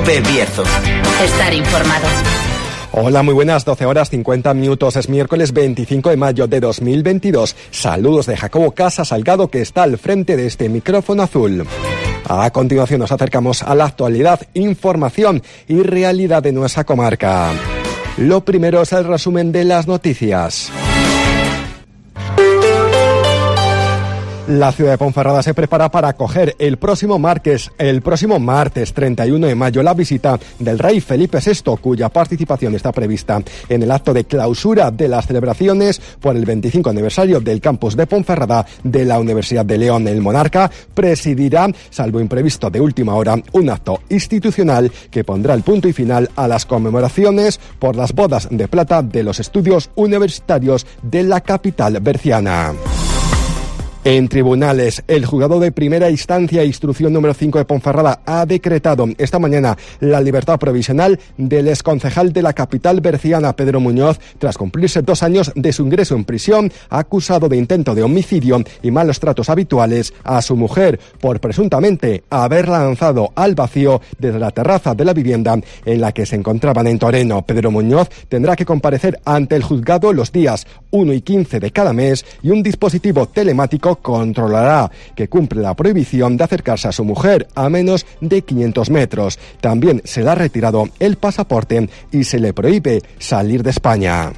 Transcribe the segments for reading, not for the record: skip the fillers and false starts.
COPE Bierzo. Estar informado. Hola, muy buenas, 12 horas 50 minutos, es miércoles 25 de mayo de 2022. Saludos de Jacobo Casa Salgado, que está al frente de este micrófono azul. A continuación nos acercamos a la actualidad, información y realidad de nuestra comarca. Lo primero es el resumen de las noticias. La ciudad de Ponferrada se prepara para acoger el próximo martes 31 de mayo la visita del rey Felipe VI, cuya participación está prevista en el acto de clausura de las celebraciones por el 25 aniversario del campus de Ponferrada de la Universidad de León. El monarca presidirá, salvo imprevisto de última hora, un acto institucional que pondrá el punto y final a las conmemoraciones por las bodas de plata de los estudios universitarios de la capital berciana. En tribunales, el juzgado de primera instancia e instrucción número 5 de Ponferrada ha decretado esta mañana la libertad provisional del exconcejal de la capital berciana, Pedro Muñoz, tras cumplirse 2 años de su ingreso en prisión, acusado de intento de homicidio y malos tratos habituales a su mujer por presuntamente haberla lanzado al vacío desde la terraza de la vivienda en la que se encontraban en Toreno. Pedro Muñoz tendrá que comparecer ante el juzgado los días 1 y 15 de cada mes y un dispositivo telemático controlará que cumple la prohibición de acercarse a su mujer a menos de 500 metros. También se le ha retirado el pasaporte y se le prohíbe salir de España.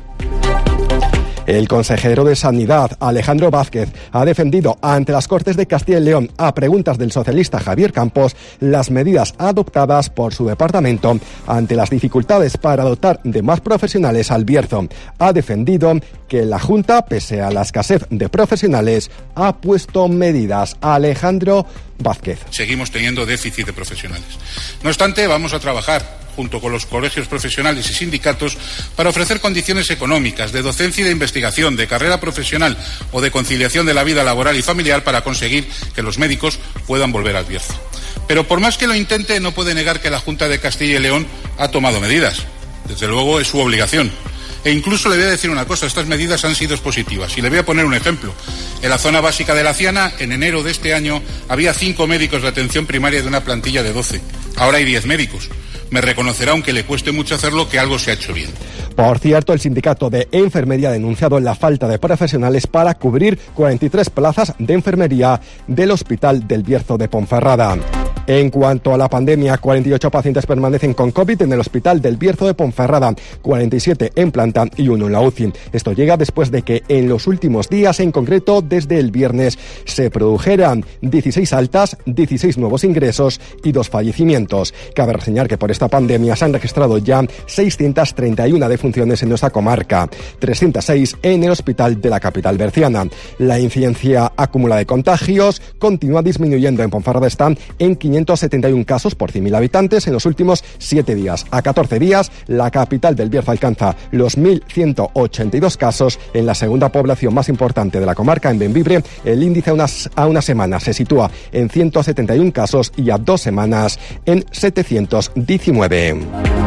El consejero de Sanidad, Alejandro Vázquez, ha defendido ante las Cortes de Castilla y León, a preguntas del socialista Javier Campos, las medidas adoptadas por su departamento ante las dificultades para dotar de más profesionales al Bierzo. Ha defendido que la Junta, pese a la escasez de profesionales, ha puesto medidas. Alejandro Vázquez. Seguimos teniendo déficit de profesionales. No obstante, vamos a trabajar junto con los colegios profesionales y sindicatos para ofrecer condiciones económicas, de docencia y de investigación, de carrera profesional o de conciliación de la vida laboral y familiar para conseguir que los médicos puedan volver al Bierzo. Pero por más que lo intente, no puede negar que la Junta de Castilla y León ha tomado medidas. Desde luego es su obligación. E incluso le voy a decir una cosa, estas medidas han sido positivas. Y le voy a poner un ejemplo. En la zona básica de La Ciana, en enero de este año, había 5 médicos de atención primaria de una plantilla de 12. Ahora hay 10 médicos. Me reconocerá, aunque le cueste mucho hacerlo, que algo se ha hecho bien. Por cierto, el sindicato de enfermería ha denunciado la falta de profesionales para cubrir 43 plazas de enfermería del Hospital del Bierzo de Ponferrada. En cuanto a la pandemia, 48 pacientes permanecen con COVID en el Hospital del Bierzo de Ponferrada, 47 en planta y 1 en la UCI. Esto llega después de que en los últimos días, en concreto desde el viernes, se produjeran 16 altas, 16 nuevos ingresos y 2 fallecimientos. Cabe reseñar que por esta pandemia se han registrado ya 631 defunciones en nuestra comarca, 306 en el hospital de la capital berciana. La incidencia acumulada de contagios continúa disminuyendo. En Ponferrada están en 571 casos por 100.000 habitantes en los últimos 7 días. A 14 días, la capital del Bierzo alcanza los 1.182 casos. En la segunda población más importante de la comarca, en Bembibre, el índice a una semana se sitúa en 171 casos y a 2 semanas en 719.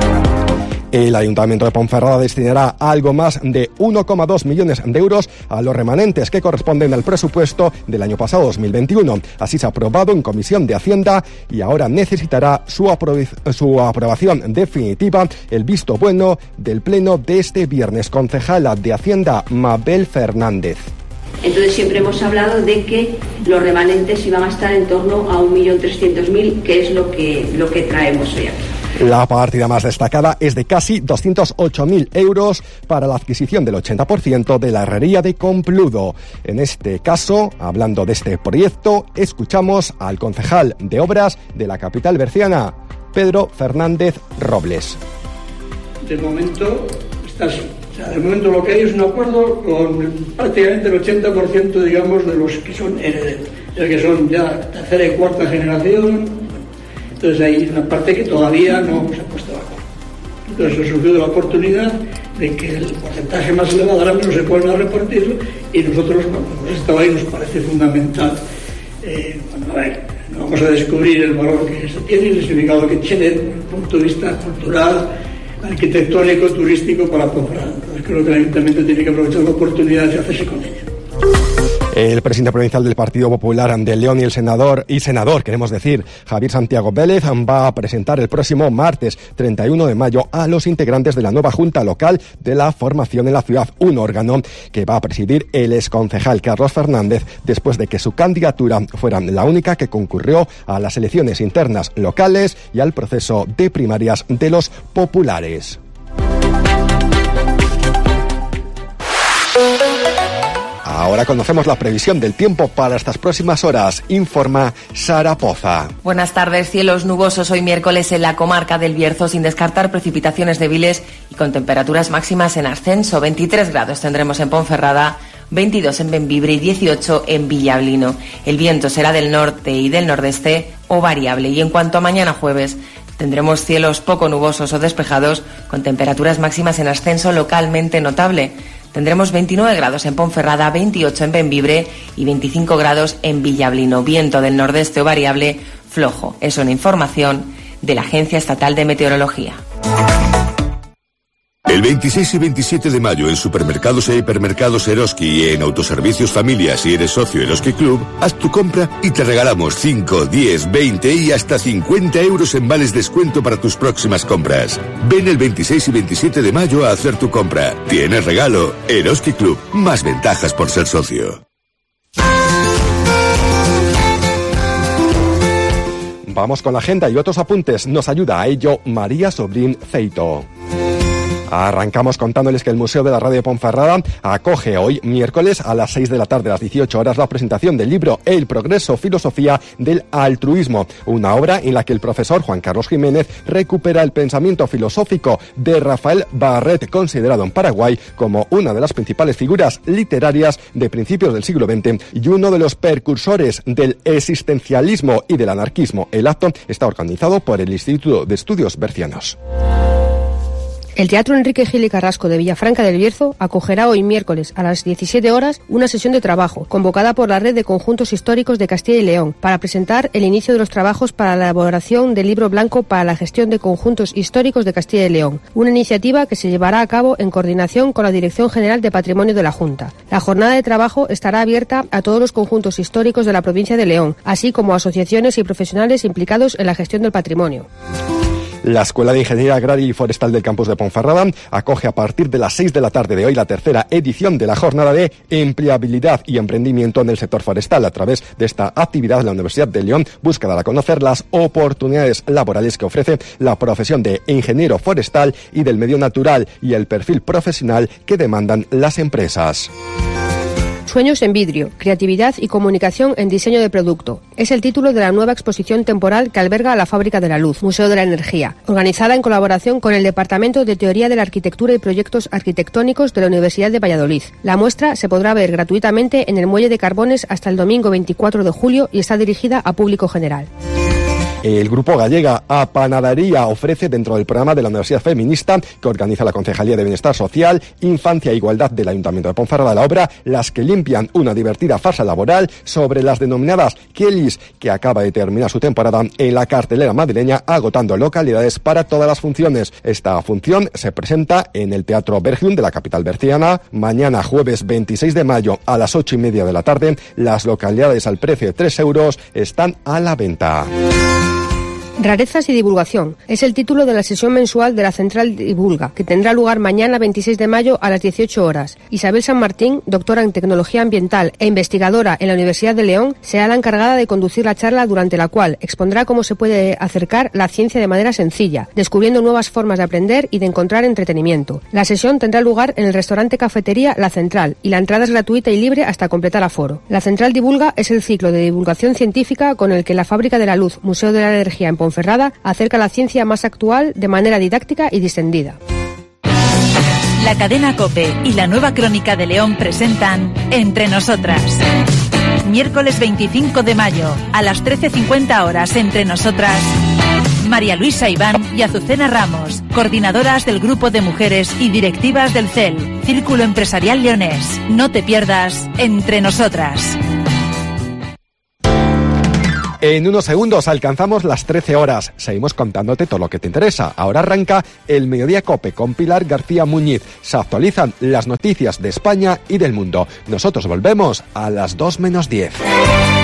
El Ayuntamiento de Ponferrada destinará algo más de 1,2 millones de euros a los remanentes que corresponden al presupuesto del año pasado, 2021. Así se ha aprobado en Comisión de Hacienda y ahora necesitará su aprobación definitiva, el visto bueno del Pleno de este viernes. Concejala de Hacienda, Mabel Fernández. Entonces siempre hemos hablado de que los remanentes iban a estar en torno a 1.300.000, que es lo que traemos hoy aquí. La partida más destacada es de casi 208.000 euros para la adquisición del 80% de la herrería de Compludo. En este caso, hablando de este proyecto, escuchamos al concejal de Obras de la capital berciana, Pedro Fernández Robles. De momento está así. O sea, de momento lo que hay es un acuerdo con prácticamente el 80%, digamos, de los que son herederos, que son ya tercera y cuarta generación. Entonces hay una parte que todavía no se ha puesto de acuerdo. Entonces ha surgido la oportunidad de que el porcentaje más elevado ahora mismo se pueda repartirlo y nosotros, como hemos estado ahí, nos parece fundamental. A ver, no vamos a descubrir el valor que se tiene y el significado que tiene desde el punto de vista cultural, arquitectónico, turístico para Ponferrada. Entonces creo que el Ayuntamiento tiene que aprovechar la oportunidad de hacerse con ella. El presidente provincial del Partido Popular de León y el senador, queremos decir, Javier Santiago Vélez, va a presentar el próximo martes 31 de mayo a los integrantes de la nueva Junta Local de la formación en la ciudad, un órgano que va a presidir el exconcejal Carlos Fernández después de que su candidatura fuera la única que concurrió a las elecciones internas locales y al proceso de primarias de los populares. Ahora conocemos la previsión del tiempo para estas próximas horas, informa Sara Poza. Buenas tardes, cielos nubosos hoy miércoles en la comarca del Bierzo, sin descartar precipitaciones débiles y con temperaturas máximas en ascenso. 23 grados tendremos en Ponferrada, 22 en Bembibre y 18 en Villablino. El viento será del norte y del nordeste o variable. Y en cuanto a mañana jueves, tendremos cielos poco nubosos o despejados con temperaturas máximas en ascenso localmente notable. Tendremos 29 grados en Ponferrada, 28 en Bembibre y 25 grados en Villablino. Viento del nordeste o variable flojo. Es una información de la Agencia Estatal de Meteorología. El 26 y 27 de mayo en Supermercados e Hipermercados Eroski y en Autoservicios Familia, si eres socio Eroski Club, haz tu compra y te regalamos 5, 10, 20 y hasta 50 euros en vales descuento para tus próximas compras. Ven el 26 y 27 de mayo a hacer tu compra. Tienes regalo. Eroski Club. Más ventajas por ser socio. Vamos con la agenda y otros apuntes. Nos ayuda a ello María Sobrín Ceito. Arrancamos contándoles que el Museo de la Radio de Ponferrada acoge hoy, miércoles, a las 6 de la tarde, a las 18 horas, la presentación del libro El progreso, filosofía del altruismo, una obra en la que el profesor Juan Carlos Jiménez recupera el pensamiento filosófico de Rafael Barret, considerado en Paraguay como una de las principales figuras literarias de principios del siglo XX y uno de los precursores del existencialismo y del anarquismo. El acto está organizado por el Instituto de Estudios Bercianos. El Teatro Enrique Gil y Carrasco de Villafranca del Bierzo acogerá hoy miércoles a las 17 horas una sesión de trabajo convocada por la Red de Conjuntos Históricos de Castilla y León para presentar el inicio de los trabajos para la elaboración del libro blanco para la gestión de conjuntos históricos de Castilla y León, una iniciativa que se llevará a cabo en coordinación con la Dirección General de Patrimonio de la Junta. La jornada de trabajo estará abierta a todos los conjuntos históricos de la provincia de León, así como a asociaciones y profesionales implicados en la gestión del patrimonio. La Escuela de Ingeniería Agraria y Forestal del campus de Ponferrada acoge a partir de las 6 de la tarde de hoy la tercera edición de la jornada de empleabilidad y emprendimiento en el sector forestal. A través de esta actividad, la Universidad de León busca dar a conocer las oportunidades laborales que ofrece la profesión de ingeniero forestal y del medio natural y el perfil profesional que demandan las empresas. Sueños en vidrio, creatividad y comunicación en diseño de producto. Es el título de la nueva exposición temporal que alberga la Fábrica de la Luz, Museo de la Energía, organizada en colaboración con el Departamento de Teoría de la Arquitectura y Proyectos Arquitectónicos de la Universidad de Valladolid. La muestra se podrá ver gratuitamente en el Muelle de Carbones hasta el domingo 24 de julio y está dirigida a público general. El grupo Gallega A Panadería ofrece, dentro del programa de la Universidad Feminista que organiza la Concejalía de Bienestar Social, Infancia e Igualdad del Ayuntamiento de Ponferrada, la obra Las que limpian, una divertida farsa laboral sobre las denominadas Kellys, que acaba de terminar su temporada en la cartelera madrileña, agotando localidades para todas las funciones. Esta función se presenta en el Teatro Bergium de la capital berciana mañana jueves 26 de mayo a las 8:30 de la tarde. Las localidades al precio de 3 euros están a la venta. Rarezas y divulgación es el título de la sesión mensual de la Central Divulga, que tendrá lugar mañana 26 de mayo a las 18 horas. Isabel San Martín, doctora en Tecnología Ambiental e investigadora en la Universidad de León, será la encargada de conducir la charla, durante la cual expondrá cómo se puede acercar la ciencia de manera sencilla, descubriendo nuevas formas de aprender y de encontrar entretenimiento. La sesión tendrá lugar en el restaurante cafetería La Central y la entrada es gratuita y libre hasta completar aforo. La Central Divulga es el ciclo de divulgación científica con el que la Fábrica de la Luz, Museo de la Energía en Ponferrada, acerca la ciencia más actual de manera didáctica y distendida. La cadena COPE y la Nueva Crónica de León presentan Entre Nosotras. Miércoles 25 de mayo, a las 13:50 horas, Entre Nosotras, María Luisa Iván y Azucena Ramos, coordinadoras del Grupo de Mujeres y directivas del CEL, Círculo Empresarial Leonés. No te pierdas Entre Nosotras. En unos segundos alcanzamos las 13 horas. Seguimos contándote todo lo que te interesa. Ahora arranca el Mediodía COPE con Pilar García Muñiz. Se actualizan las noticias de España y del mundo. Nosotros volvemos a las 2 menos 10.